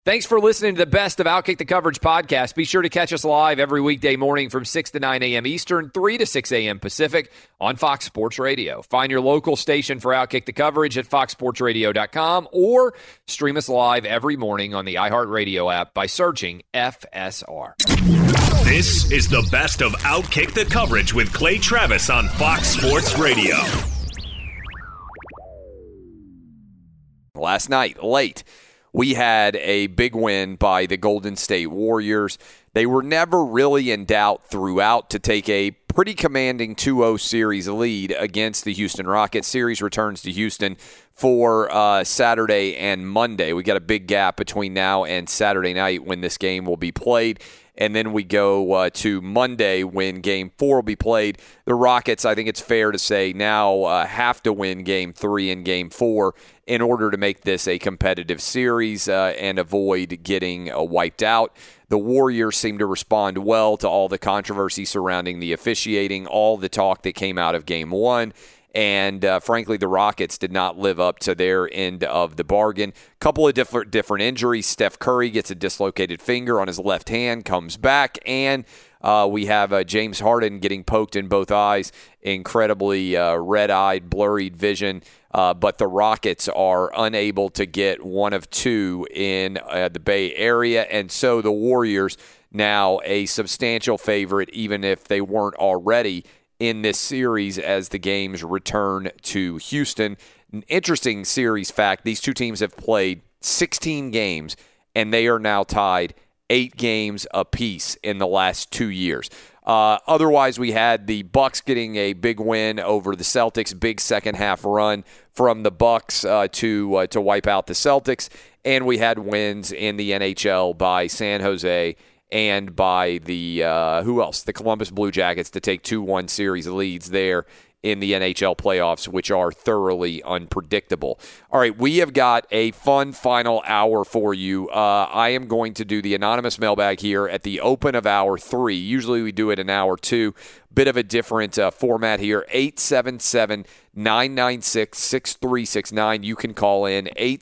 Thanks for listening to the best of Outkick the Coverage podcast. Be sure to catch us live every weekday morning from 6 to 9 a.m. Eastern, 3 to 6 a.m. Pacific on Fox Sports Radio. Find your local station for Outkick the Coverage at foxsportsradio.com or stream us live every morning on the iHeartRadio app by searching FSR. This is the best of Outkick the Coverage with Clay Travis on Fox Sports Radio. Last night, late, we had a big win by the Golden State Warriors. They were never really in doubt throughout to take a pretty commanding 2-0 series lead against the Houston Rockets. Series returns to Houston for Saturday and Monday. We got a big gap between now and Saturday night when this game will be played. And then we go to Monday when Game 4 will be played. The Rockets, I think it's fair to say, now have to win Game 3 and Game 4 in order to make this a competitive series and avoid getting wiped out. The Warriors seem to respond well to all the controversy surrounding the officiating, all the talk that came out of Game 1. And frankly, the Rockets did not live up to their end of the bargain. Couple of different injuries. Steph Curry gets a dislocated finger on his left hand, comes back, and we have James Harden getting poked in both eyes. Incredibly red-eyed, blurred vision. But the Rockets are unable to get one of two in the Bay Area. And so the Warriors, now a substantial favorite, even if they weren't already, in this series as the games return to Houston. An interesting series fact, these two teams have played 16 games, and they are now tied 8 games apiece in the last 2 years. Otherwise, we had the Bucks getting a big win over the Celtics, big second-half run from the Bucks to wipe out the Celtics, and we had wins in the NHL by San Jose and by the, the Columbus Blue Jackets to take 2-1 series leads there in the NHL playoffs, which are thoroughly unpredictable. All right, we have got a fun final hour for you. I am going to do the anonymous mailbag here at the open of hour 3. Usually we do it in hour 2. Bit of a different format here. 877-996-6369. You can call in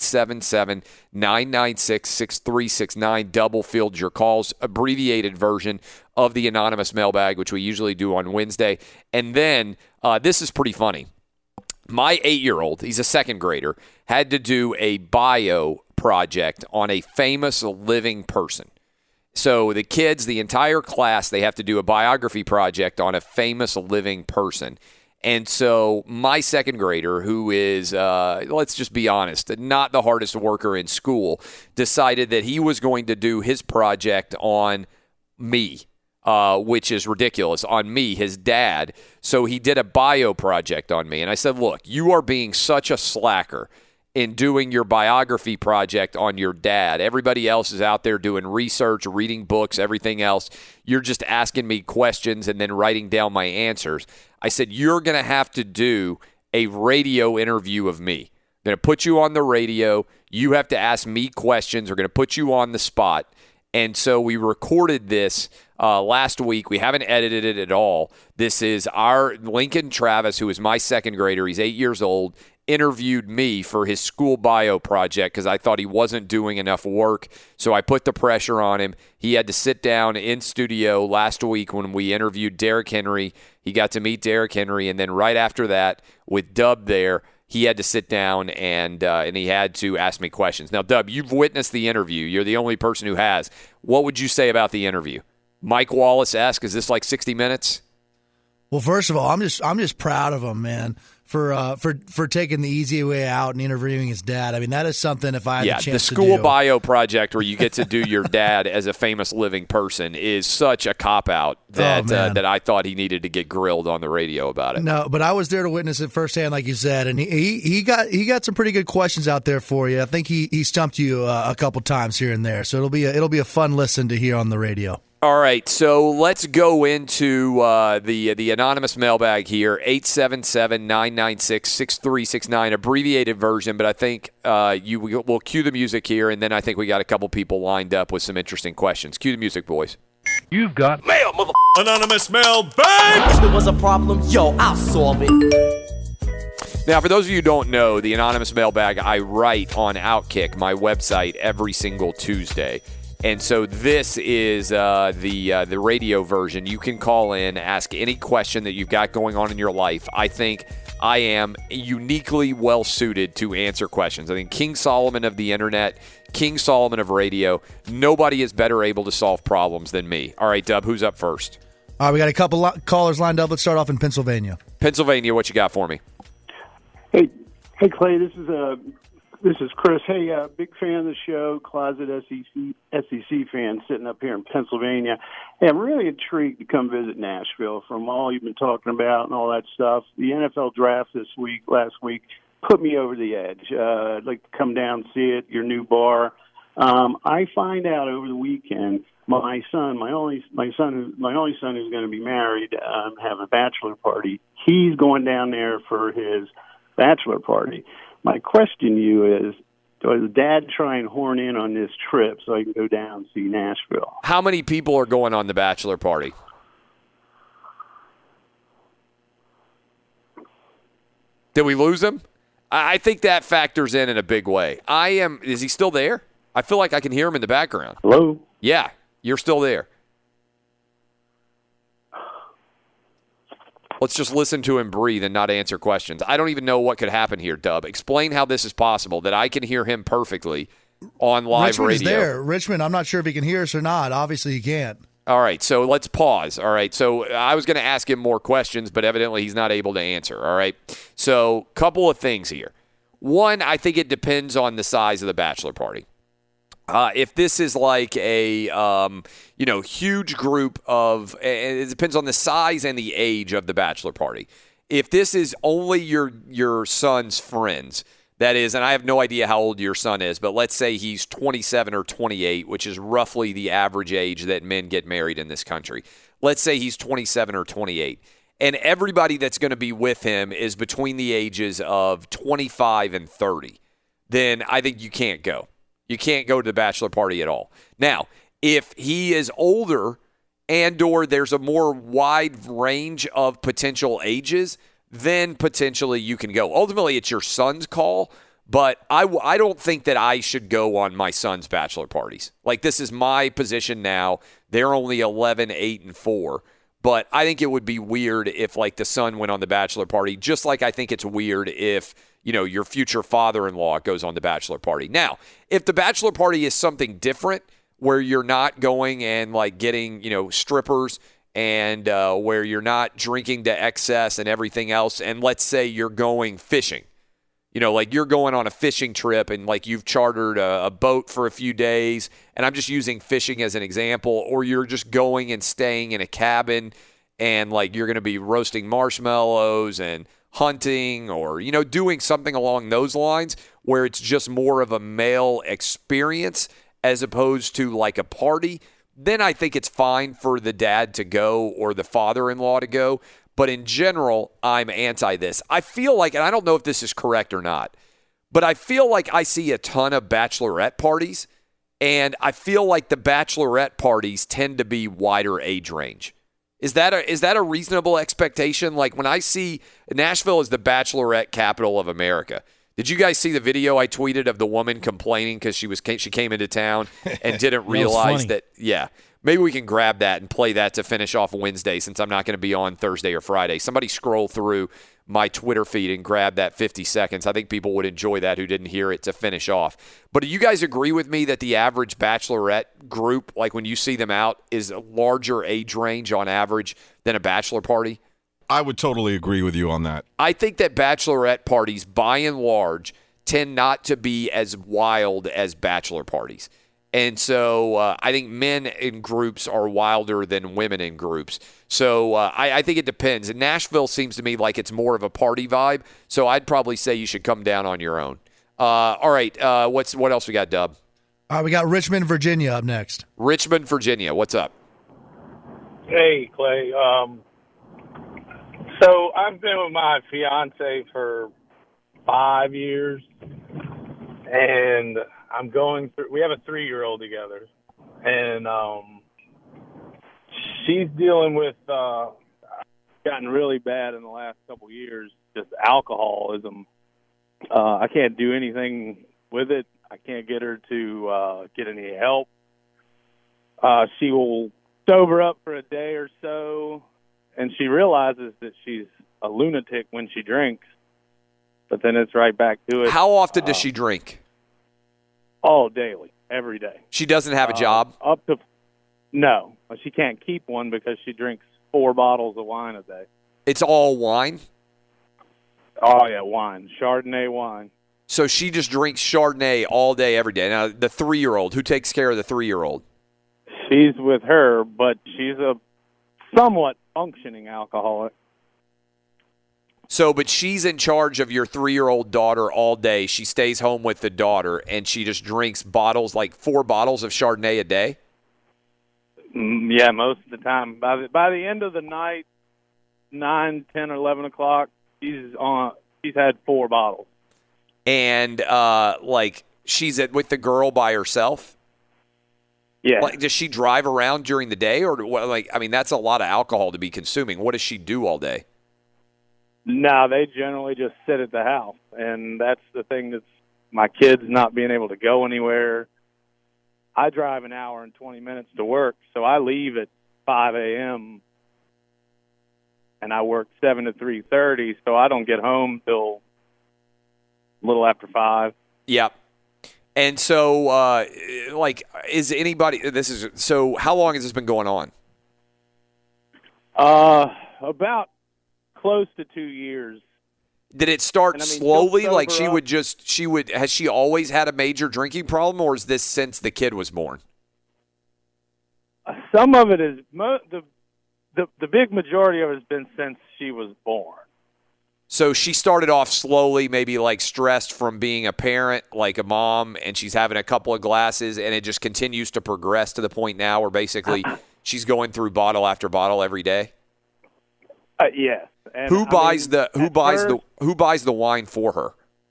877-996-6369. Double field your calls. Abbreviated version of the anonymous mailbag, which we usually do on Wednesday. And then this is pretty funny. My 8-year-old, he's a second grader, had to do a bio project on a famous living person. So the kids, the entire class, they have to do a biography project on a famous living person. And so my second grader, who is, let's just be honest, not the hardest worker in school, decided that he was going to do his project on me, which is ridiculous, on me, his dad. So he did a bio project on me. And I said, look, you are being such a slacker in doing your biography project on your dad. Everybody else is out there doing research, reading books, everything else. You're just asking me questions and then writing down my answers. I said, you're going to have to do a radio interview of me. I'm going to put you on the radio. You have to ask me questions. We're going to put you on the spot. And so we recorded this last week. We haven't edited it at all. This is our Lincoln Travis, who is my second grader. He's 8 years old, interviewed me for his school bio project because I thought he wasn't doing enough work. So I put the pressure on him. He had to sit down in studio last week when we interviewed Derrick Henry. He got to meet Derrick Henry. And then right after that, with Dub there, he had to sit down and he had to ask me questions. Now, Dub, you've witnessed the interview. You're the only person who has. What would you say about the interview? Mike Wallace-esque? Is this like 60 Minutes? Well, first of all, I'm just proud of him, man, for taking the easy way out and interviewing his dad. I mean, that is something if I had the chance to do. The school bio project where you get to do your dad as a famous living person is such a cop-out that that I thought he needed to get grilled on the radio about it. No, but I was there to witness it firsthand, like you said, and he got some pretty good questions out there for you. I think he stumped you a couple times here and there, so it'll be a fun listen to hear on the radio. All right, so let's go into the anonymous mailbag here, 877-996-6369, abbreviated version, but I think we'll cue the music here, and then I think we got a couple people lined up with some interesting questions. Cue the music, boys. You've got mail, mother. Anonymous mailbag! If there was a problem, yo, I'll solve it. Now, for those of you who don't know, the Anonymous Mailbag I write on Outkick, my website, every single Tuesday. And so this is the radio version. You can call in, ask any question that you've got going on in your life. I think I am uniquely well-suited to answer questions. I think King Solomon of the internet, King Solomon of radio, nobody is better able to solve problems than me. All right, Dub, who's up first? All right, we got a couple callers lined up. Let's start off in Pennsylvania. Pennsylvania, what you got for me? Hey, Clay. This is Chris. Hey, big fan of the show. Closet SEC fan, sitting up here in Pennsylvania. Hey, I'm really intrigued to come visit Nashville. From all you've been talking about and all that stuff, the NFL draft last week, put me over the edge. I'd like to come down and see it. Your new bar. I find out over the weekend. My only son who's going to be married, having a bachelor party. He's going down there for his bachelor party. My question to you is, does Dad try and horn in on this trip so I can go down and see Nashville? How many people are going on the bachelor party? Did we lose him? I think that factors in a big way. Is he still there? I feel like I can hear him in the background. Hello? Yeah, you're still there. Let's just listen to him breathe and not answer questions. I don't even know what could happen here, Dub. Explain how this is possible, that I can hear him perfectly on live Richmond radio. Is there. Richmond, I'm not sure if he can hear us or not. Obviously, he can't. All right, so let's pause. All right, so I was going to ask him more questions, but evidently he's not able to answer. All right, so couple of things here. One, I think it depends on the size of the bachelor party. If this is like a huge group of, it depends on the size and the age of the bachelor party. If this is only your son's friends, that is, and I have no idea how old your son is, but let's say he's 27 or 28, which is roughly the average age that men get married in this country. Let's say he's 27 or 28, and everybody that's going to be with him is between the ages of 25 and 30. Then I think you can't go. You can't go to the bachelor party at all. Now, if he is older and or there's a more wide range of potential ages, then potentially you can go. Ultimately, it's your son's call, but I don't think that I should go on my son's bachelor parties. Like, this is my position now. They're only 11, 8, and 4. But I think it would be weird if, like, the son went on the bachelor party, just like I think it's weird if your future father-in-law goes on the bachelor party. Now, if the bachelor party is something different where you're not going and like getting, strippers and where you're not drinking to excess and everything else, and let's say you're going fishing, like you're going on a fishing trip and like you've chartered a boat for a few days, and I'm just using fishing as an example, or you're just going and staying in a cabin and like you're going to be roasting marshmallows and hunting or, doing something along those lines where it's just more of a male experience as opposed to like a party, then I think it's fine for the dad to go or the father-in-law to go. But in general, I'm anti this. I feel like, and I don't know if this is correct or not, but I feel like I see a ton of bachelorette parties, and I feel like the bachelorette parties tend to be wider age range. Is that a reasonable expectation? Like, when I see Nashville is the bachelorette capital of America. Did you guys see the video I tweeted of the woman complaining because she came into town and didn't realize that? Yeah, maybe we can grab that and play that to finish off Wednesday, since I'm not going to be on Thursday or Friday. Somebody scroll through my Twitter feed and grab that 50 seconds. I think people would enjoy that who didn't hear it to finish off. But do you guys agree with me that the average bachelorette group, like when you see them out, is a larger age range on average than a bachelor party? I would totally agree with you on that. I think that bachelorette parties, by and large, tend not to be as wild as bachelor parties. And so I think men in groups are wilder than women in groups. So I think it depends. And Nashville seems to me like it's more of a party vibe. So I'd probably say you should come down on your own. All right. What else we got, Dub? We got Richmond, Virginia up next. Richmond, Virginia. What's up? Hey, Clay. So I've been with my fiance for 5 years, and I'm going through. We have a 3-year-old together, and she's dealing with gotten really bad in the last couple years. just alcoholism. I can't do anything with it. I can't get her to get any help. She will sober up for a day or so, and she realizes that she's a lunatic when she drinks, but then it's right back to it. How often does she drink? Oh, daily, every day. She doesn't have a job? No. She can't keep one because she drinks 4 bottles of wine a day. It's all wine? Oh, yeah, wine. Chardonnay wine. So she just drinks Chardonnay all day, every day. Now, the 3-year-old, who takes care of the 3-year-old? She's with her, but she's a somewhat functioning alcoholic. So, but she's in charge of your 3-year-old daughter all day. She stays home with the daughter, and she just drinks bottles, like 4 bottles of Chardonnay a day? Yeah, most of the time. By the end of the night, 9, 10, or 11 o'clock, she's had 4 bottles. And, she's with the girl by herself? Yeah. Like, does she drive around during the day? Or, that's a lot of alcohol to be consuming. What does she do all day? No, they generally just sit at the house. And that's the thing that's my kids not being able to go anywhere. I drive an hour and 20 minutes to work, so I leave at 5 a.m., and I work 7 to 3:30, so I don't get home till a little after 5. Yep. And so, is anybody – so how long has this been going on? About close to 2 years. Did it start slowly? Like has she always had a major drinking problem, or is this since the kid was born? Some of it is the big majority of it has been since she was born. So she started off slowly, maybe like stressed from being a parent, like a mom, and she's having a couple of glasses, and it just continues to progress to the point now where basically she's going through bottle after bottle every day. Yes. And who buys the wine for her?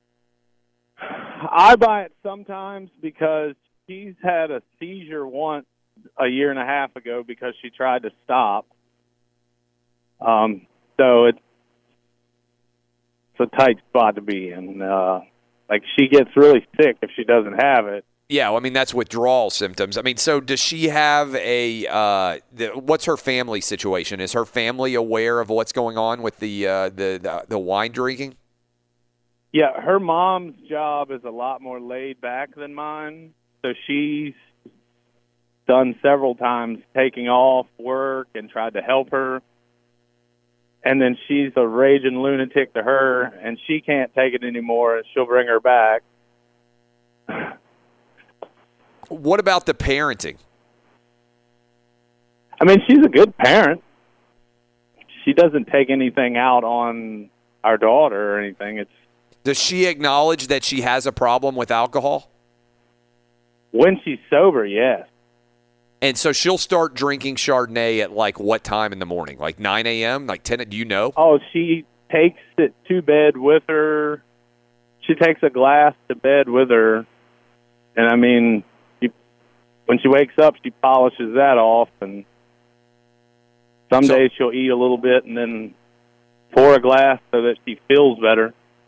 I buy it sometimes because she's had a seizure once a year and a half ago because she tried to stop. So it's a tight spot to be in. She gets really sick if she doesn't have it. Yeah, that's withdrawal symptoms. So does she have what's her family situation? Is her family aware of what's going on with the wine drinking? Yeah, her mom's job is a lot more laid back than mine. So she's done several times taking off work and tried to help her. And then she's a raging lunatic to her, and she can't take it anymore, and she'll bring her back. What about the parenting? She's a good parent. She doesn't take anything out on our daughter or anything. Does she acknowledge that she has a problem with alcohol? When she's sober, yes. And so she'll start drinking Chardonnay at what time in the morning? Like 9 a.m., like 10? Do you know? Oh, she takes it to bed with her. She takes a glass to bed with her. And when she wakes up, she polishes that off. And some days she'll eat a little bit and then pour a glass so that she feels better.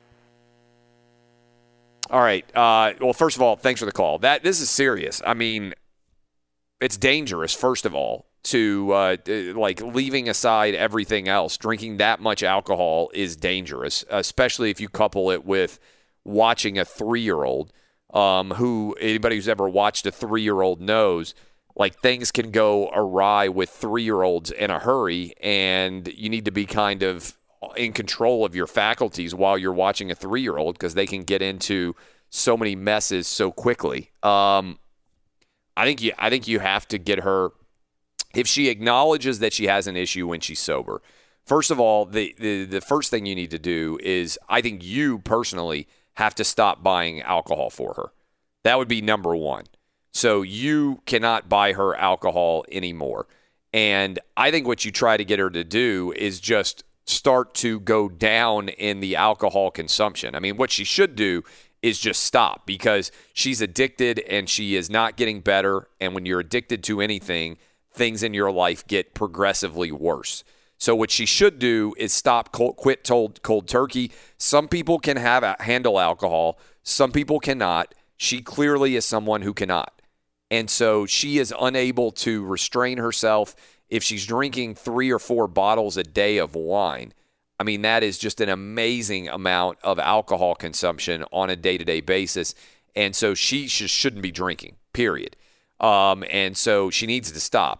All right. Well, first of all, thanks for the call. This is serious. It's dangerous, first of all, to leaving aside everything else. Drinking that much alcohol is dangerous, especially if you couple it with watching a 3-year-old who anybody who's ever watched a 3-year-old knows, things can go awry with 3-year-olds in a hurry, and you need to be kind of in control of your faculties while you're watching a 3-year-old because they can get into so many messes so quickly. I think you have to get her, if she acknowledges that she has an issue when she's sober. First of all, the first thing you need to do is, I think you personally have to stop buying alcohol for her. That would be number one. So you cannot buy her alcohol anymore. And I think what you try to get her to do is just start to go down in the alcohol consumption. What she should do is just stop, because she's addicted and she is not getting better. And when you're addicted to anything, things in your life get progressively worse. So what she should do is quit cold turkey. Some people can handle alcohol. Some people cannot. She clearly is someone who cannot. And so she is unable to restrain herself. If she's drinking 3 or 4 bottles a day of wine, I mean, that is just an amazing amount of alcohol consumption on a day-to-day basis. And so she just shouldn't be drinking, period. And so she needs to stop.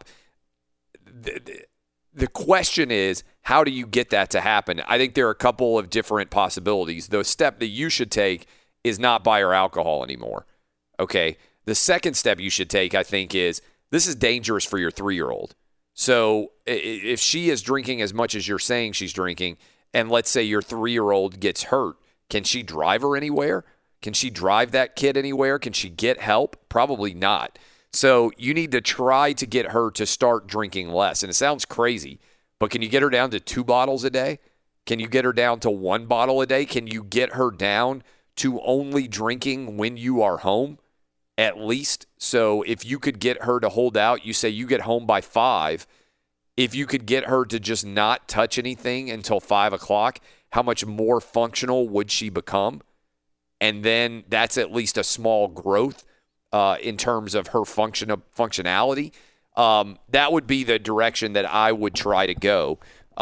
The question is, how do you get that to happen? I think there are a couple of different possibilities. The step that you should take is not buy her alcohol anymore. Okay? The second step you should take, I think, is this is dangerous for your 3-year-old. So if she is drinking as much as you're saying she's drinking, and let's say your 3-year-old gets hurt, can she drive her anywhere? Can she drive that kid anywhere? Can she get help? Probably not. So you need to try to get her to start drinking less. And it sounds crazy, but can you get her down to 2 bottles a day? Can you get her down to 1 bottle a day? Can you get her down to only drinking when you are home, at least? So if you could get her to hold out, you say you get home by 5. If you could get her to just not touch anything until 5 o'clock, how much more functional would she become? And then that's at least a small growth in terms of her functionality. That would be the direction that I would try to go.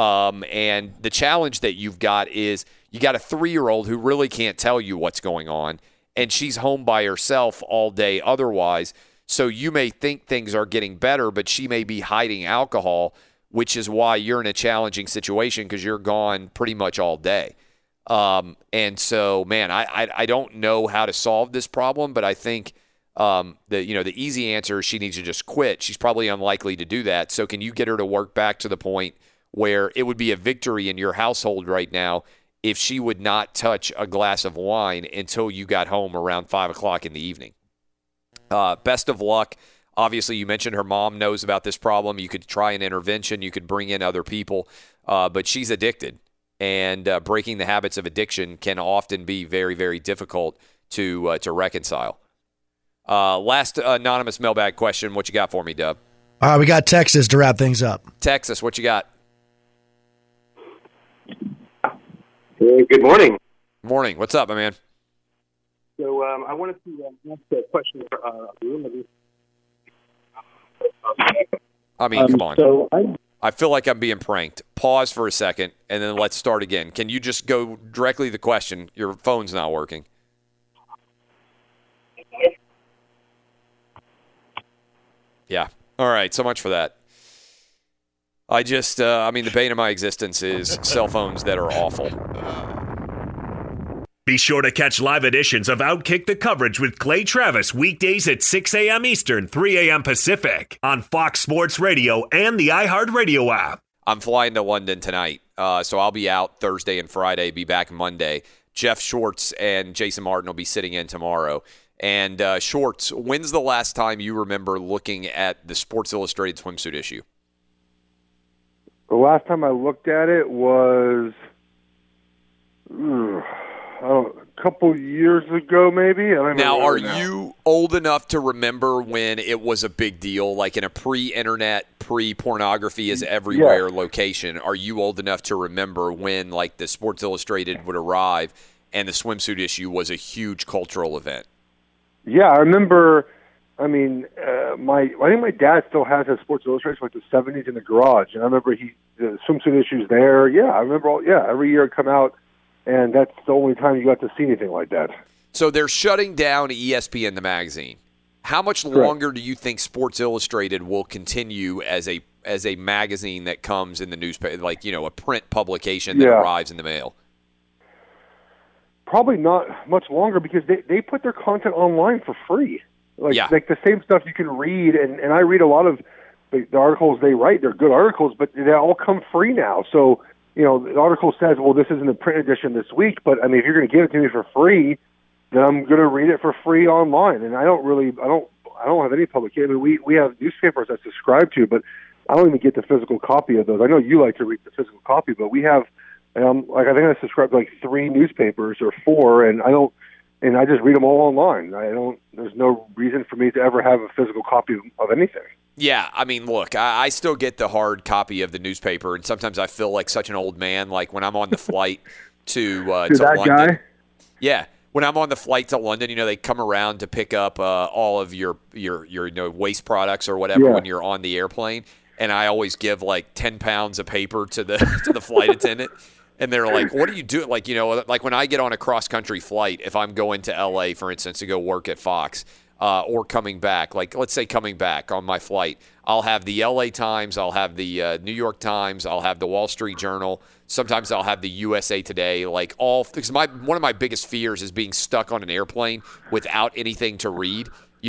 And the challenge that you've got is you got a 3-year-old who really can't tell you what's going on, and she's home by herself all day otherwise. So you may think things are getting better, but she may be hiding alcohol, which is why you're in a challenging situation because you're gone pretty much all day. And so, man, I don't know how to solve this problem, but I think the easy answer is she needs to just quit. She's probably unlikely to do that. So can you get her to work back to the point where it would be a victory in your household right now if she would not touch a glass of wine until you got home around 5 o'clock in the evening? Best of luck. Obviously, you mentioned her mom knows about this problem. You could try an intervention. You could bring in other people. But she's addicted. And breaking the habits of addiction can often be very, very difficult to reconcile. Last anonymous mailbag question. What you got for me, Dub? We got Texas to wrap things up. Texas, what you got? Good morning. Morning. What's up, my man? So I wanted to ask a question for I mean, come on. So I feel like I'm being pranked. Pause for a second, and then let's start again. Can you just go directly to the question? Your phone's not working. Yeah. All right. So much for that. The bane of my existence is cell phones that are awful. Be sure to catch live editions of Outkick the Coverage with Clay Travis weekdays at 6 a.m. Eastern, 3 a.m. Pacific on Fox Sports Radio and the iHeartRadio app. I'm flying to London tonight, so I'll be out Thursday and Friday, be back Monday. Jeff Schwartz and Jason Martin will be sitting in tomorrow. And Schwartz, when's the last time you remember looking at the Sports Illustrated swimsuit issue? The last time I looked at it was a couple years ago, maybe. I don't now, know are you old enough to remember when it was a big deal, like in a pre-internet, pre-pornography is everywhere location? Are you old enough to remember when, like, the Sports Illustrated would arrive and the swimsuit issue was a huge cultural event? Yeah, I remember. I mean, I think my dad still has his Sports Illustrated from like the 70s in the garage, and I remember the swimsuit issues there. Yeah, I remember. Every year it'd come out, and that's the only time you got to see anything like that. So they're shutting down ESPN, the magazine. How much longer do you think Sports Illustrated will continue as a magazine that comes in the newspaper, like, a print publication that arrives in the mail? Probably not much longer because they put their content online for free. Like the same stuff you can read, and I read a lot of the articles they write. They're good articles, but they all come free now. So, the article says, well, this isn't a print edition this week, but, I mean, if you're going to give it to me for free, then I'm going to read it for free online. And I don't have any publication. I mean, we have newspapers I subscribe to, but I don't even get the physical copy of those. I know you like to read the physical copy, but we have, I think I subscribe to 3 newspapers or 4, and I just read them all online. There's no reason for me to ever have a physical copy of anything. Yeah, I mean, look, I still get the hard copy of the newspaper, and sometimes I feel like such an old man. Like when I'm on the flight to that London. Guy? Yeah, when I'm on the flight to London, they come around to pick up all of your waste products or whatever when you're on the airplane, and I always give like 10 pounds of paper to the flight attendant. And they're like, what do you do? Like, like when I get on a cross-country flight, if I'm going to L.A., for instance, to go work at Fox or coming back, like let's say coming back on my flight, I'll have the L.A. Times, I'll have the New York Times, I'll have the Wall Street Journal. Sometimes I'll have the USA Today, because one of my biggest fears is being stuck on an airplane without anything to read.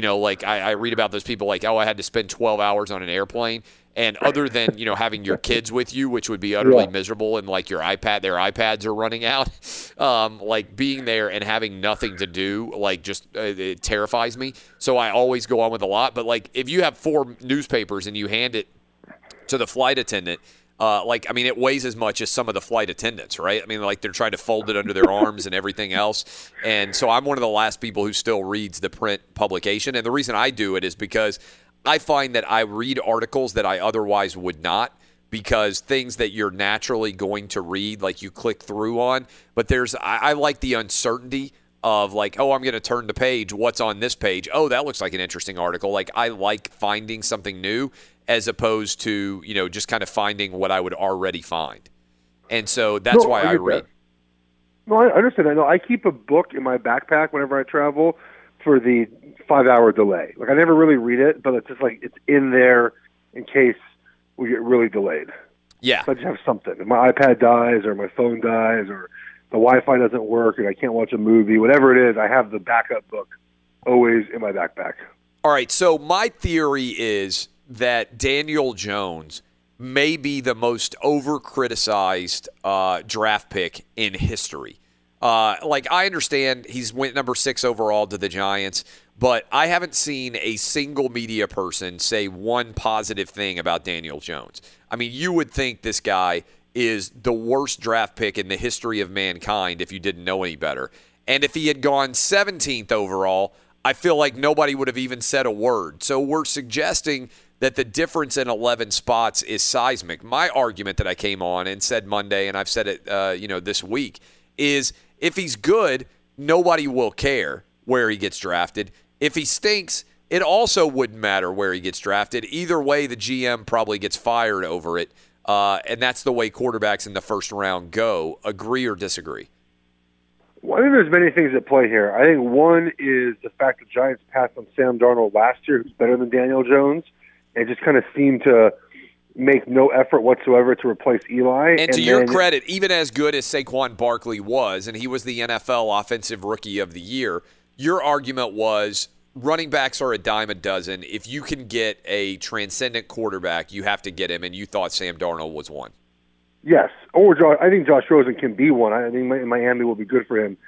I read about those people like, I had to spend 12 hours on an airplane. And other than, having your kids with you, which would be utterly miserable, and like their iPads are running out, like being there and having nothing to do, it terrifies me. So I always go on with a lot. But like if you have 4 newspapers and you hand it to the flight attendant, it weighs as much as some of the flight attendants, right? I mean, like they're trying to fold it under their arms and everything else. And so I'm one of the last people who still reads the print publication. And the reason I do it is because I find that I read articles that I otherwise would not, because things that you're naturally going to read, like you click through on, but I like the uncertainty of like, I'm going to turn the page. What's on this page? Oh, that looks like an interesting article. Like I like finding something new as opposed to, just kind of finding what I would already find. And so that's why I read. No, I understand that. No, I keep a book in my backpack whenever I travel for the 5-hour delay. Like I never really read it, but it's just like it's in there in case we get really delayed. Yeah. So I just have something. If my iPad dies or my phone dies or the Wi-Fi doesn't work and I can't watch a movie, whatever it is, I have the backup book always in my backpack. All right, so my theory is that Daniel Jones may be the most over-criticized draft pick in history. I understand he's went number 6 overall to the Giants, but I haven't seen a single media person say one positive thing about Daniel Jones. I mean, you would think this guy is the worst draft pick in the history of mankind if you didn't know any better. And if he had gone 17th overall, I feel like nobody would have even said a word. So we're suggesting that the difference in 11 spots is seismic. My argument that I came on and said Monday, and I've said it this week, is if he's good, nobody will care where he gets drafted. If he stinks, it also wouldn't matter where he gets drafted. Either way, the GM probably gets fired over it, and that's the way quarterbacks in the first round go. Agree or disagree? Well, I think there's many things at play here. I think one is the fact the Giants passed on Sam Darnold last year, who's better than Daniel Jones, and just kind of seemed to make no effort whatsoever to replace Eli. And to your credit, even as good as Saquon Barkley was, and he was the NFL Offensive Rookie of the Year, your argument was running backs are a dime a dozen. If you can get a transcendent quarterback, you have to get him, and you thought Sam Darnold was one. Yes, I think Josh Rosen can be one. I think Miami will be good for him.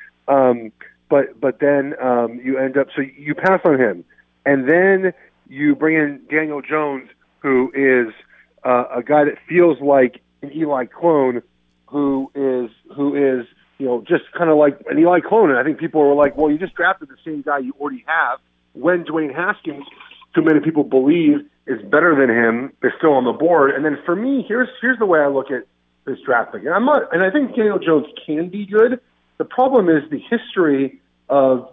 But then you end up, so you pass on him, and then you bring in Daniel Jones, who is a guy that feels like an Eli clone, who is just kind of like an Eli clone. And I think people were like, well, you just drafted the same guy you already have, when Dwayne Haskins, too many people believe, is better than him, is still on the board. And then for me, here's the way I look at this draft pick. And I think Daniel Jones can be good. The problem is the history of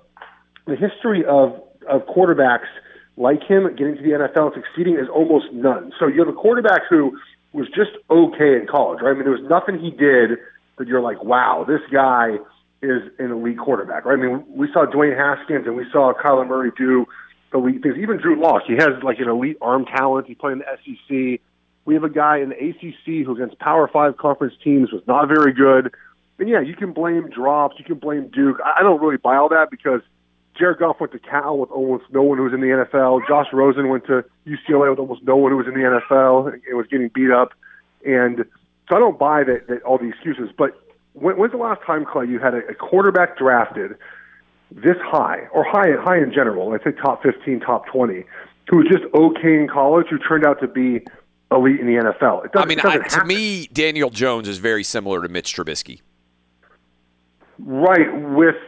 quarterbacks like him getting to the NFL and succeeding is almost none. So you have a quarterback who was just okay in college, right? I mean, there was nothing he did that you're like, wow, this guy is an elite quarterback, right? I mean, we saw Dwayne Haskins and we saw Kyler Murray do elite things. Even Drew Lock, he has like an elite arm talent. He played in the SEC. We have a guy in the ACC who against Power 5 conference teams was not very good. And yeah, you can blame drops, you can blame Duke. I don't really buy all that because Jared Goff went to Cal with almost no one who was in the NFL. Josh Rosen went to UCLA with almost no one who was in the NFL and was getting beat up. And so I don't buy that all the excuses. But when's the last time, Clay, you had a quarterback drafted this high, or high in general, I'd say top 15, top 20, who was just okay in college, who turned out to be elite in the NFL? To me, Daniel Jones is very similar to Mitch Trubisky. Right, with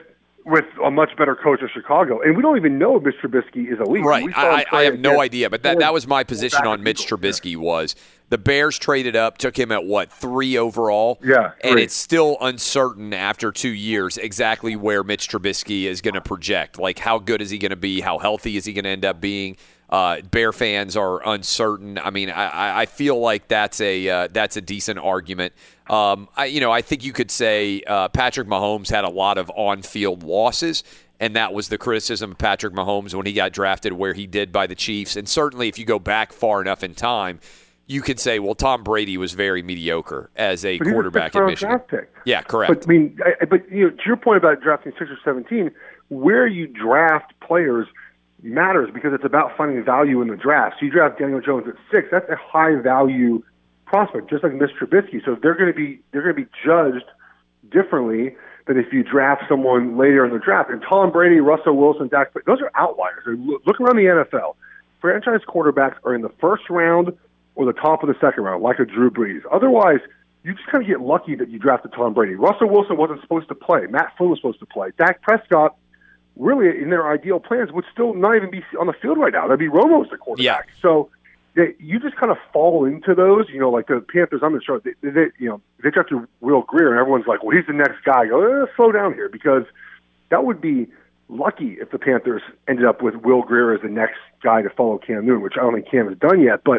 with a much better coach of Chicago. And we don't even know if Mitch Trubisky is elite. Right. I have no idea. But that was my position on Mitch Trubisky was the Bears traded up, took him at, 3 overall? Yeah. And it's still uncertain after 2 years exactly where Mitch Trubisky is going to project. Like, how good is he going to be? How healthy is he going to end up being? Bear fans are uncertain. I mean, I feel like that's a decent argument. I think you could say Patrick Mahomes had a lot of on-field losses, and that was the criticism of Patrick Mahomes when he got drafted where he did by the Chiefs. And certainly if you go back far enough in time, you could say, well, Tom Brady was very mediocre as a quarterback in Michigan. Yeah, correct. But, to your point about drafting 6 or 17, where you draft players matters because it's about finding value in the draft. So you draft Daniel Jones at 6, that's a high-value prospect, just like Mitch Trubisky. So they're going to be judged differently than if you draft someone later in the draft. And Tom Brady, Russell Wilson, Dak, those are outliers. Look around the NFL. Franchise quarterbacks are in the first round or the top of the second round, like a Drew Brees. Otherwise, you just kind of get lucky that you drafted Tom Brady. Russell Wilson wasn't supposed to play. Matt Flynn was supposed to play. Dak Prescott, really, in their ideal plans, would still not even be on the field right now. That'd be Romo's the quarterback. Yeah. So you just kind of fall into those. Like the Panthers, I'm not sure. They drafted Will Grier, and everyone's like, well, he's the next guy. I go, slow down here, because that would be lucky if the Panthers ended up with Will Grier as the next guy to follow Cam Newton, which I don't think Cam has done yet. But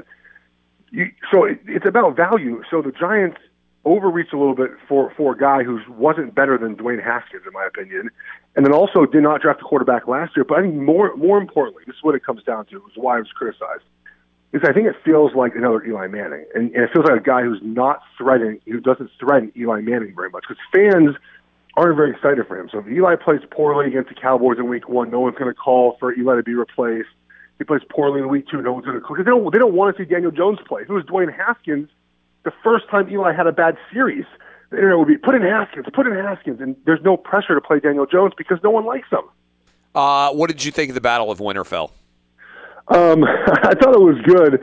it's about value. So the Giants overreached a little bit for a guy who wasn't better than Dwayne Haskins, in my opinion, and then also did not draft a quarterback last year. But I think more importantly, this is what it comes down to, is why I was criticized, is I think it feels like another Eli Manning. And it feels like a guy who doesn't threaten Eli Manning very much, because fans aren't very excited for him. So if Eli plays poorly against the Cowboys in week 1, no one's going to call for Eli to be replaced. He plays poorly in week 2, no one's going to call. Because they don't want to see Daniel Jones play. If it was Dwayne Haskins, the first time Eli had a bad series, the internet would be, put in Haskins, and there's no pressure to play Daniel Jones because no one likes him. What did you think of the Battle of Winterfell? I thought it was good.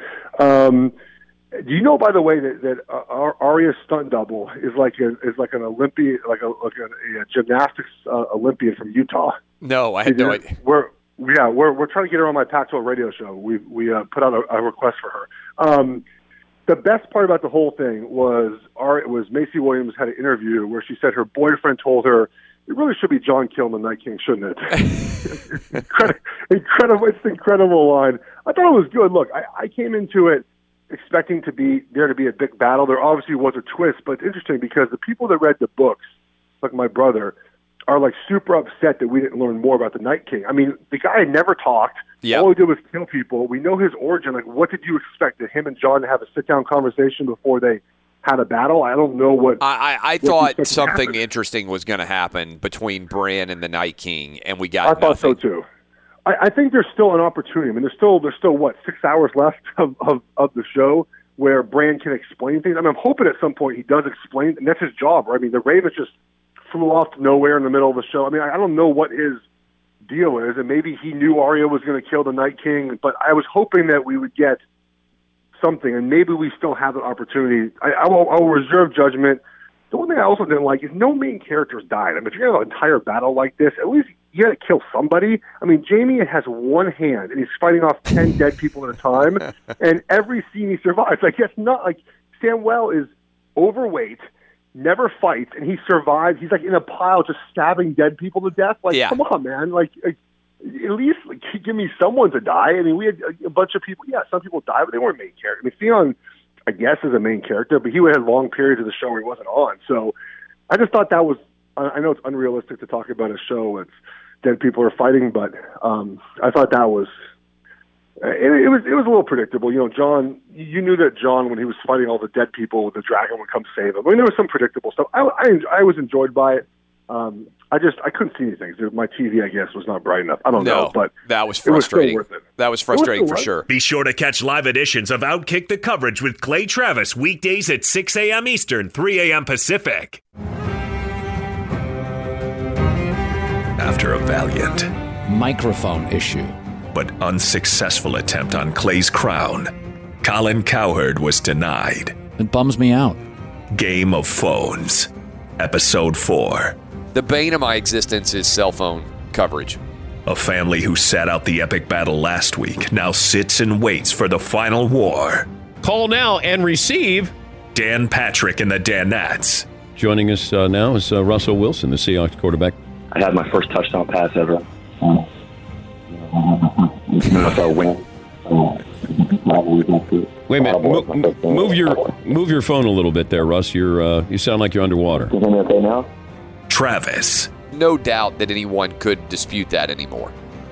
Do you know, by the way, that Arya's stunt double is like an Olympian, like a gymnastics Olympian from Utah? No, I had no idea. We're trying to get her on my Pac-12 radio show. We put out a request for her. The best part about the whole thing was Macy Williams had an interview where she said her boyfriend told her, it really should be John Kill the Night King, shouldn't it? Incredible! It's an incredible line. I thought it was good. Look, I came into it expecting there to be a big battle. There obviously was a twist, but it's interesting because the people that read the books, like my brother, are like super upset that we didn't learn more about the Night King. I mean, the guy had never talked. Yep. All he did was kill people. We know his origin. Like, what did you expect? That him and John to have a sit-down conversation before they had a battle? I don't know what. I thought something interesting was going to happen between Bran and the Night King, and we got. I thought so too. I think there's still an opportunity. I mean, there's still what, 6 hours left of the show where Bran can explain things. I mean, I'm hoping at some point he does explain, and that's his job, right? I mean, the Ravens just flew off to nowhere in the middle of the show. I mean, I don't know what his deal is, and maybe he knew Arya was going to kill the Night King, but I was hoping that we would get something, and maybe we still have an opportunity. I will reserve judgment. The one thing I also didn't like is no main characters died. I mean, if you're going to have an entire battle like this, at least you got to kill somebody. I mean, Jaime has one hand, and he's fighting off 10 dead people at a time, and every scene he survives. Like, it's not like Samwell is overweight, never fights, and he survives. He's like in a pile just stabbing dead people to death. Like, Come on, man. Like at least give me someone to die. I mean, we had a bunch of people. Yeah, some people died, but they weren't main characters. I mean, Theon, I guess, is a main character, but he would have long periods of the show where he wasn't on. So I just thought that was, I know it's unrealistic to talk about a show with dead people are fighting, but I thought that was, it was a little predictable. You know, Jon, you knew that Jon, when he was fighting all the dead people, the dragon would come save him. I mean, there was some predictable stuff. I was enjoyed by it. I couldn't see anything. My TV, I guess, was not bright enough. I don't know, but that was frustrating. It was still worth it. That was frustrating for sure. Be sure to catch live editions of Outkick the Coverage with Clay Travis weekdays at 6 a.m. Eastern, 3 a.m. Pacific. After a valiant, microphone issue, but unsuccessful attempt on Clay's crown, Colin Cowherd was denied. It bums me out. Game of Phones, Episode 4. The bane of my existence is cell phone coverage. A family who sat out the epic battle last week now sits and waits for the final war. Call now and receive Dan Patrick and the Danettes. Joining us now is Russell Wilson, the Seahawks quarterback. I had my first touchdown pass ever. NFL win. Wait a minute. Move your phone a little bit there, Russ. You sound like you're underwater. Can you hear me okay now? Travis. No doubt that anyone could dispute that anymore.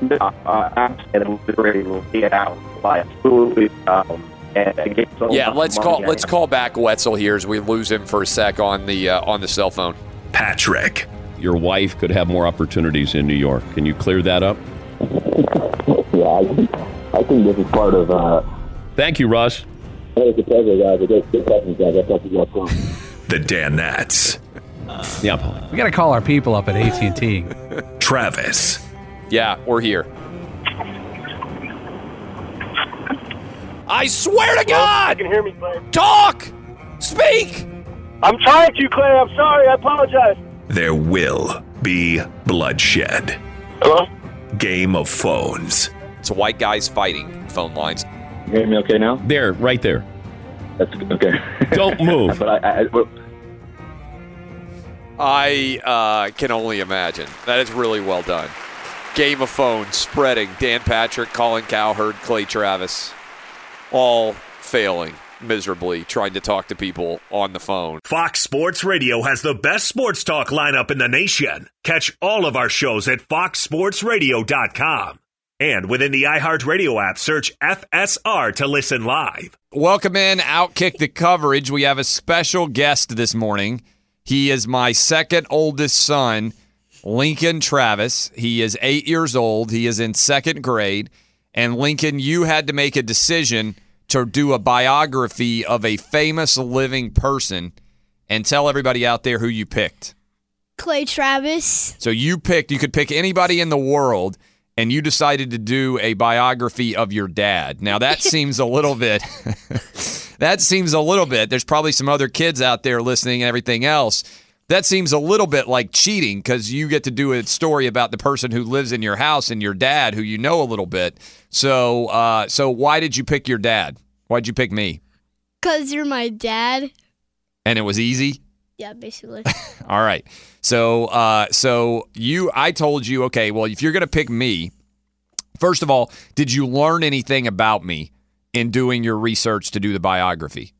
Yeah, let's call back Wetzel here as we lose him for a sec on the cell phone. Patrick. Your wife could have more opportunities in New York. Can you clear that up? Yeah, I think this is part of. Thank you, Russ. It's a pleasure, guys. Good questions, guys. I'll talk to you guys soon. The Danettes. Yeah, we got to call our people up at AT&T. Travis. Yeah, we're here. I swear to God! You can hear me, Clay. Talk! Speak! I'm trying to, Clay. I'm sorry. I apologize. There will be bloodshed. Hello? Game of phones. It's white guys fighting phone lines. You hear me okay now? There, right there. That's okay. Don't move. But I can only imagine. That is really well done. Game of phones spreading. Dan Patrick, Colin Cowherd, Clay Travis, all failing miserably trying to talk to people on the phone. Fox Sports Radio has the best sports talk lineup in the nation. Catch all of our shows at foxsportsradio.com. And within the iHeartRadio app, search FSR to listen live. Welcome in, Outkick the Coverage. We have a special guest this morning. He is my second oldest son, Lincoln Travis. He is 8 years old. He is in second grade. And Lincoln, you had to make a decision to do a biography of a famous living person and tell everybody out there who you picked. Clay Travis. So you could pick anybody in the world, and you decided to do a biography of your dad. Now, that seems a little bit, there's probably some other kids out there listening and everything else. That seems a little bit like cheating because you get to do a story about the person who lives in your house and your dad who you know a little bit. So why did you pick your dad? Why'd you pick me? Because you're my dad. And it was easy? Yeah, basically. All right. So I told you, okay, well, if you're going to pick me, first of all, did you learn anything about me in doing your research to do the biography?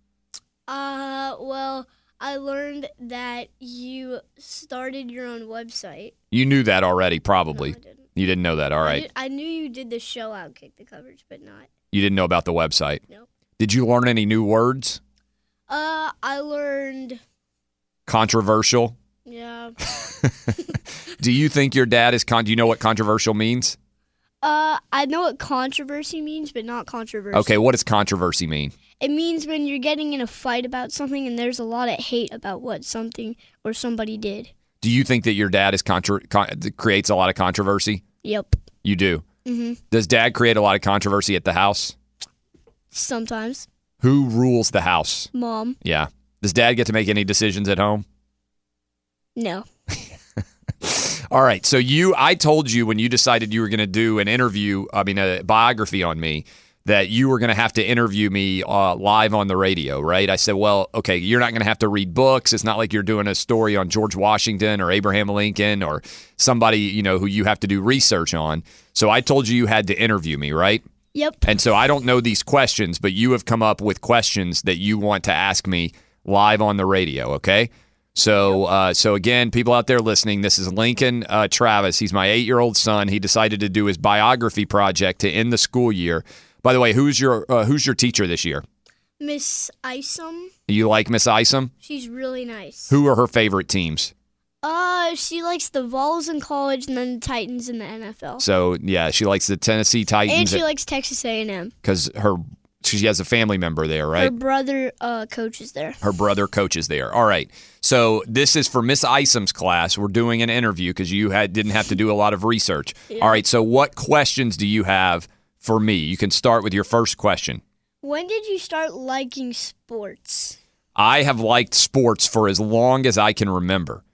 Well, I learned that you started your own website. You knew that already, probably. No, I didn't. You didn't know that, all right. I knew you did the show Outkick the Coverage, but not. You didn't know about the website? No. Did you learn any new words? I learned... Controversial? Yeah. Do you think your dad is do you know what controversial means? I know what controversy means, but not controversy. Okay, what does controversy mean? It means when you're getting in a fight about something and there's a lot of hate about what something or somebody did. Do you think that your dad is creates a lot of controversy? Yep. You do? Mm-hmm. Does dad create a lot of controversy at the house? Sometimes. Who rules the house? Mom. Yeah. Does dad get to make any decisions at home? No. All right. So I told you when you decided you were going to do a biography on me, that you were going to have to interview me live on the radio, right? I said, well, okay, you're not going to have to read books. It's not like you're doing a story on George Washington or Abraham Lincoln or somebody, who you have to do research on. So I told you had to interview me, right? Yep. And so I don't know these questions, but you have come up with questions that you want to ask me live on the radio, okay? So again, people out there listening, this is Lincoln Travis. He's my 8-year-old son. He decided to do his biography project to end the school year. By the way, who's your teacher this year? Miss Isom. You like Miss Isom? She's really nice. Who are her favorite teams? She likes the Vols in college and then the Titans in the NFL. So, yeah, she likes the Tennessee Titans. And she likes Texas A&M. Because she has a family member there, right? Her brother coaches there. Her brother coaches there. All right. So this is for Miss Isom's class. We're doing an interview because you didn't have to do a lot of research. Yeah. All right. So what questions do you have for me? You can start with your first question. When did you start liking sports? I have liked sports for as long as I can remember.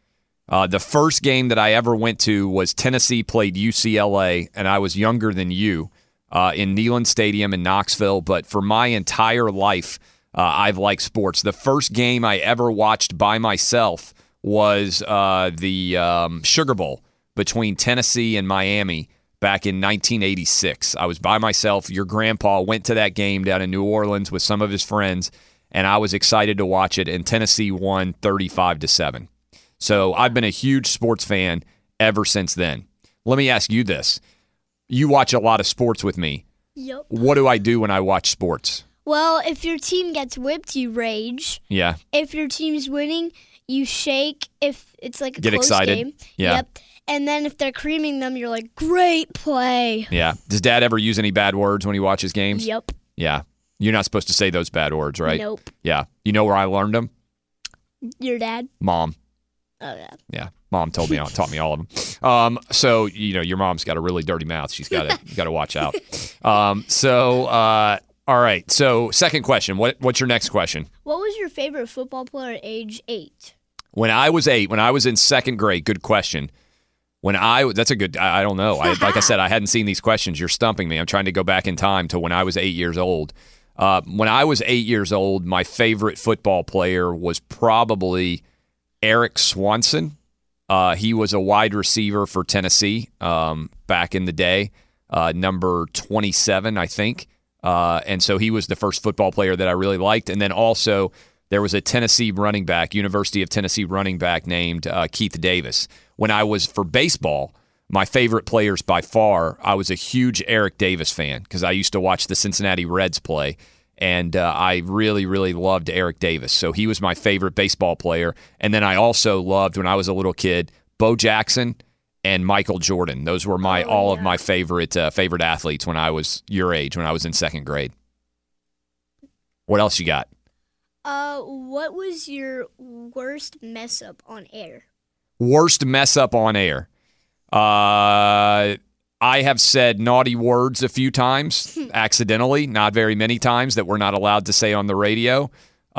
The first game that I ever went to was Tennessee played UCLA, and I was younger than you in Neyland Stadium in Knoxville. But for my entire life, I've liked sports. The first game I ever watched by myself was the Sugar Bowl between Tennessee and Miami back in 1986. I was by myself. Your grandpa went to that game down in New Orleans with some of his friends, and I was excited to watch it, and Tennessee won 35-7. So I've been a huge sports fan ever since then. Let me ask you this. You watch a lot of sports with me. Yep. What do I do when I watch sports? Well, if your team gets whipped, you rage. Yeah. If your team's winning, you shake. If it's like a Get close excited. game. Yeah. Yep. And then if they're creaming them, you're like, great play. Yeah. Does Dad ever use any bad words when he watches games? Yep. Yeah. You're not supposed to say those bad words, right? Nope. Yeah. You know where I learned them? Your dad? Mom. Oh, yeah. Yeah. Mom taught me all of them. So, your mom's got a really dirty mouth. She's got to watch out. All right. So, second question. What's your next question? What was your favorite football player at age 8? When I was 8, when I was in second grade, good question. That's a good, I don't know. Like I said, I hadn't seen these questions. You're stumping me. I'm trying to go back in time to when I was 8 years old. When I was 8 years old, my favorite football player was probably Eric Swanson. He was a wide receiver for Tennessee back in the day, number 27, I think. And so he was the first football player that I really liked. And then also there was a Tennessee running back, University of Tennessee running back named Keith Davis. When I was for baseball, my favorite players by far, I was a huge Eric Davis fan because I used to watch the Cincinnati Reds play. And I really, really loved Eric Davis. So he was my favorite baseball player. And then I also loved, when I was a little kid, Bo Jackson and Michael Jordan. Those were all of my favorite athletes when I was your age, when I was in second grade. What else you got? What was your worst mess up on air? Worst mess up on air. I have said naughty words a few times, accidentally, not very many times, that we're not allowed to say on the radio.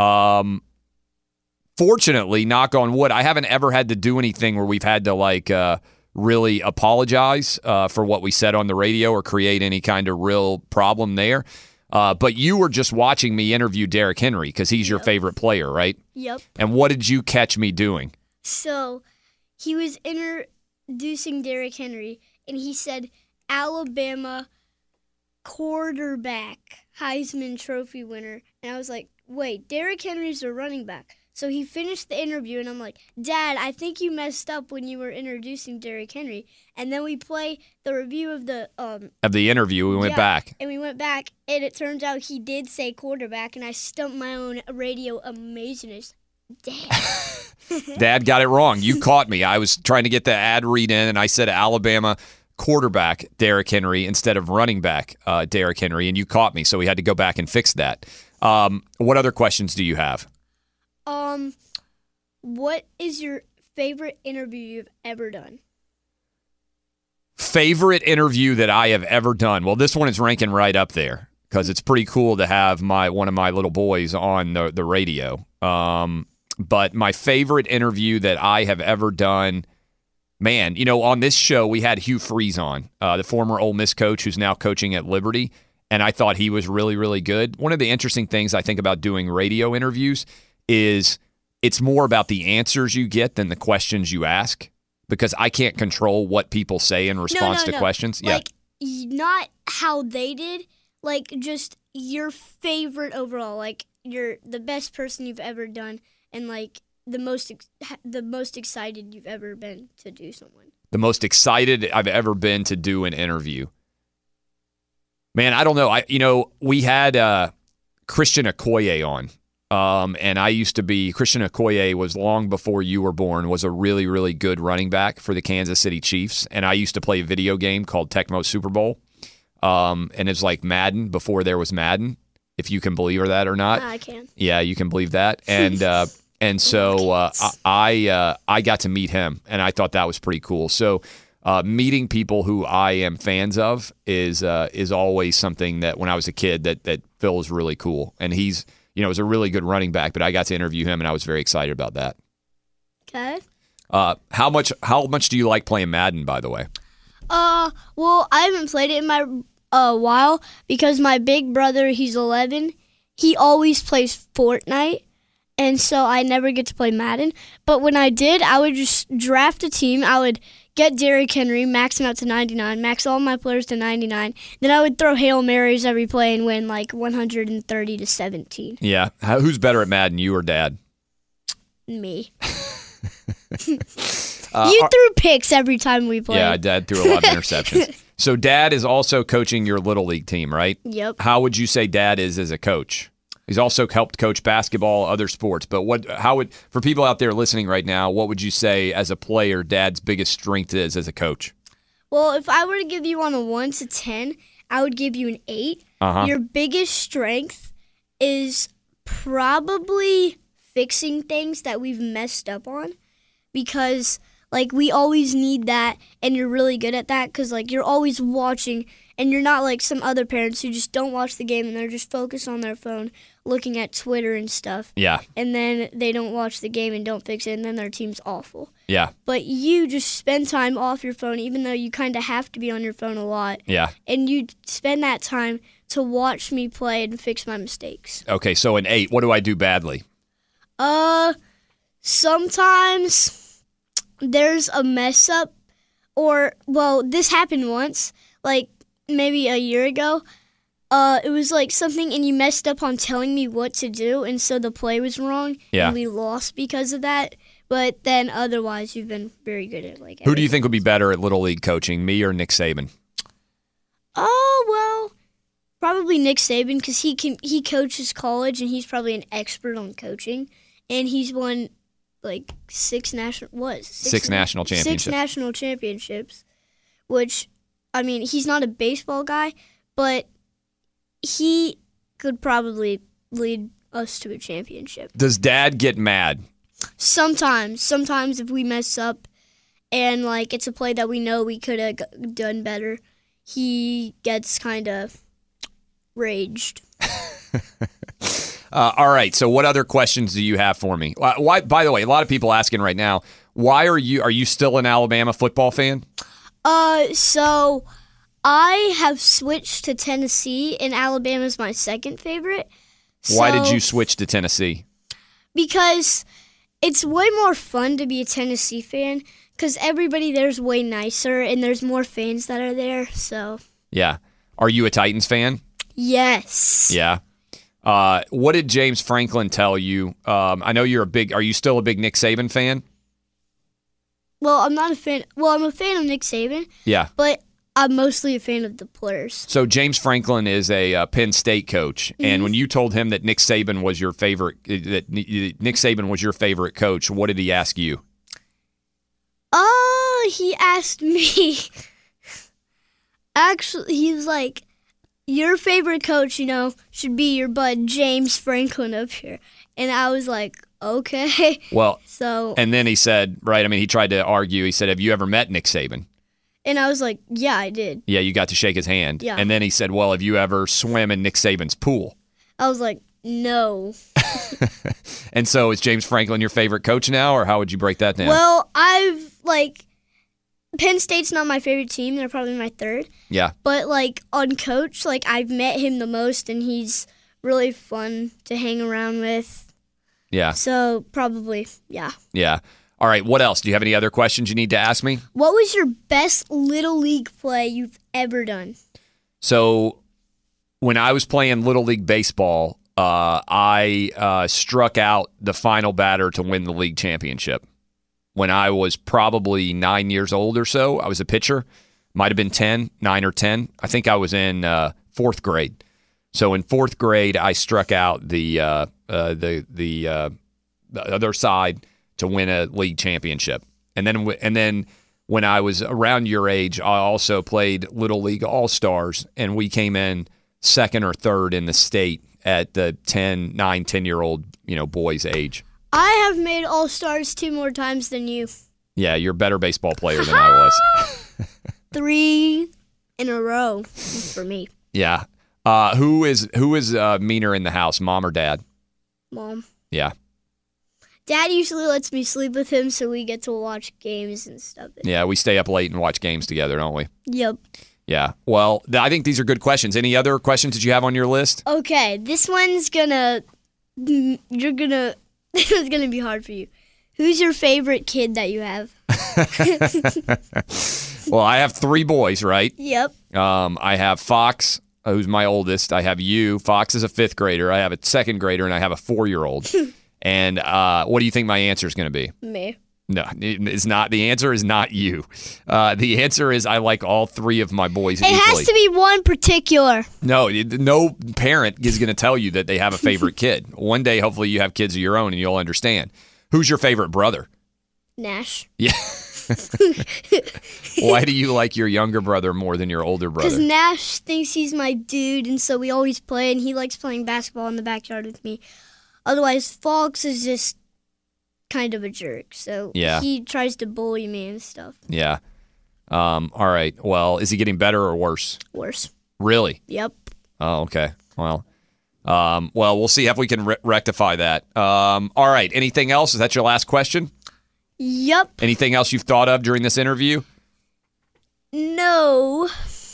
Fortunately, knock on wood, I haven't ever had to do anything where we've had to really apologize for what we said on the radio or create any kind of real problem there. But you were just watching me interview Derrick Henry because he's your favorite player, right? Yep. And what did you catch me doing? So he was introducing Derrick Henry, and he said, Alabama quarterback, Heisman Trophy winner. And I was like, wait, Derrick Henry's a running back. So he finished the interview, and I'm like, Dad, I think you messed up when you were introducing Derrick Henry. And then we play the review of the interview. We went back. And we went back, and it turns out he did say quarterback, and I stumped my own radio amazingness. Dad. Dad got it wrong. You caught me. I was trying to get the ad read in, and I said Alabama quarterback Derrick Henry instead of running back Derrick Henry, and you caught me, so we had to go back and fix that. What other questions do you have? What is your favorite interview you've ever done? Favorite interview that I have ever done? Well, this one is ranking right up there because it's pretty cool to have one of my little boys on the radio. But my favorite interview that I have ever done, man, on this show we had Hugh Freeze on, the former Ole Miss coach who's now coaching at Liberty, and I thought he was really, really good. One of the interesting things I think about doing radio interviews is it's more about the answers you get than the questions you ask, because I can't control what people say in response to questions. Like, not how they did, like just your favorite overall, like you're the best person you've ever done, and like the most excited you've ever been to do someone. The most excited I've ever been to do an interview. Man, I don't know. We had Christian Okoye on. And I used to be, Christian Okoye was long before you were born, was a really, really good running back for the Kansas City Chiefs. And I used to play a video game called Tecmo Super Bowl. And it's like Madden before there was Madden, if you can believe that or not. I can. Yeah, you can believe that. And so I got to meet him, and I thought that was pretty cool. So meeting people who I am fans of is always something that when I was a kid that feels really cool. And he's, was a really good running back, but I got to interview him, and I was very excited about that. Okay. How much do you like playing Madden, by the way? Well, I haven't played it in my while because my big brother, he's 11. He always plays Fortnite, and so I never get to play Madden. But when I did, I would just draft a team. I would get Derrick Henry, max him out to 99, max all my players to 99. Then I would throw Hail Marys every play and win like 130-17. Yeah. Who's better at Madden, you or Dad? Me. You threw picks every time we played. Yeah, Dad threw a lot of interceptions. So Dad is also coaching your Little League team, right? Yep. How would you say Dad is as a coach? He's also helped coach basketball, other sports. But for people out there listening right now, what would you say as a player Dad's biggest strength is as a coach? Well, if I were to give you on a 1 to 10, I would give you an 8. Your biggest strength is probably fixing things that we've messed up on, because like we always need that, and you're really good at that because like you're always watching, and you're not like some other parents who just don't watch the game and they're just focused on their phone looking at Twitter and stuff. Yeah. And then they don't watch the game and don't fix it, and then their team's awful. Yeah. But you just spend time off your phone, even though you kind of have to be on your phone a lot. Yeah. And you spend that time to watch me play and fix my mistakes. Okay, so an 8. What do I do badly? Sometimes there's a mess up, or, well, this happened once, like maybe a year ago. It was like something, and you messed up on telling me what to do, and so the play was wrong, and we lost because of that. But then otherwise, you've been very good at like everything. Who do you think would be better at Little League coaching, me or Nick Saban? Oh, well, probably Nick Saban, because he coaches college, and he's probably an expert on coaching, and he's won like six national championships. 6 national championships, which, I mean, he's not a baseball guy, but he could probably lead us to a championship. Does Dad get mad? Sometimes if we mess up and like it's a play that we know we could have done better, he gets kind of raged. All right. So, what other questions do you have for me? Why? By the way, a lot of people asking right now, why are you still an Alabama football fan? So I have switched to Tennessee, and Alabama's my second favorite. Why did you switch to Tennessee? Because it's way more fun to be a Tennessee fan, because everybody there's way nicer, and there's more fans that are there. So yeah. Are you a Titans fan? Yes. Yeah. What did James Franklin tell you? I know are you still a big Nick Saban fan? Well, I'm not a fan. Well, I'm a fan of Nick Saban. Yeah. But I'm mostly a fan of the players. So James Franklin is a Penn State coach, and when you told him that Nick Saban was your favorite, coach, what did he ask you? He asked me. Actually, he was like, your favorite coach, should be your bud James Franklin up here. And I was like, okay. Well, and then he said, right, I mean, he tried to argue. He said, have you ever met Nick Saban? And I was like, yeah, I did. Yeah, you got to shake his hand. Yeah. And then he said, well, have you ever swim in Nick Saban's pool? I was like, no. And so is James Franklin your favorite coach now, or how would you break that down? Well, Penn State's not my favorite team. They're probably my third. Yeah. But, on coach, I've met him the most, and he's really fun to hang around with. Yeah. So, probably, yeah. Yeah. All right, what else? Do you have any other questions you need to ask me? What was your best Little League play you've ever done? So, when I was playing Little League baseball, I struck out the final batter to win the league championship. When I was probably 9 years old or so, I was a pitcher. Might have been 9 or 10. I think I was in fourth grade. So in fourth grade, I struck out the other side to win a league championship. And then when I was around your age, I also played Little League All-Stars, and we came in second or third in the state at the 10-year-old boys' age. I have made All-Stars 2 more times than you. Yeah, you're a better baseball player than I was. 3 in a row for me. Yeah. Who is meaner in the house, Mom or Dad? Mom. Yeah. Dad usually lets me sleep with him, so we get to watch games and stuff. Yeah, we stay up late and watch games together, don't we? Yep. Yeah. Well, I think these are good questions. Any other questions that you have on your list? Okay, this one's this is gonna be hard for you. Who's your favorite kid that you have? Well, I have 3 boys, right? Yep. I have Fox, who's my oldest. I have you. Fox is a 5th grader. I have a 2nd grader, and I have a 4-year-old. And what do you think my answer is going to be? Me. No, it's not. The answer is not you. The answer is I like all 3 of my boys equally. It has to be one particular. No parent is going to tell you that they have a favorite kid. One day, hopefully, you have kids of your own and you'll understand. Who's your favorite brother? Nash. Yeah. Why do you like your younger brother more than your older brother? Because Nash thinks he's my dude, and so we always play, and he likes playing basketball in the backyard with me. Otherwise, Fox is just kind of a jerk, so he tries to bully me and stuff. Yeah. All right. Well, is he getting better or worse? Worse. Really? Yep. Oh, okay. Well, we'll see if we can rectify that. All right. Anything else? Is that your last question? Yep. Anything else you've thought of during this interview? No.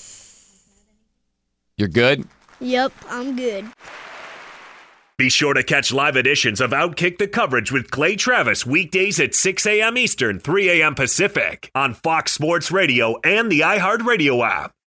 You're good? Yep, I'm good. Be sure to catch live editions of Outkick the Coverage with Clay Travis weekdays at 6 a.m. Eastern, 3 a.m. Pacific on Fox Sports Radio and the iHeartRadio app.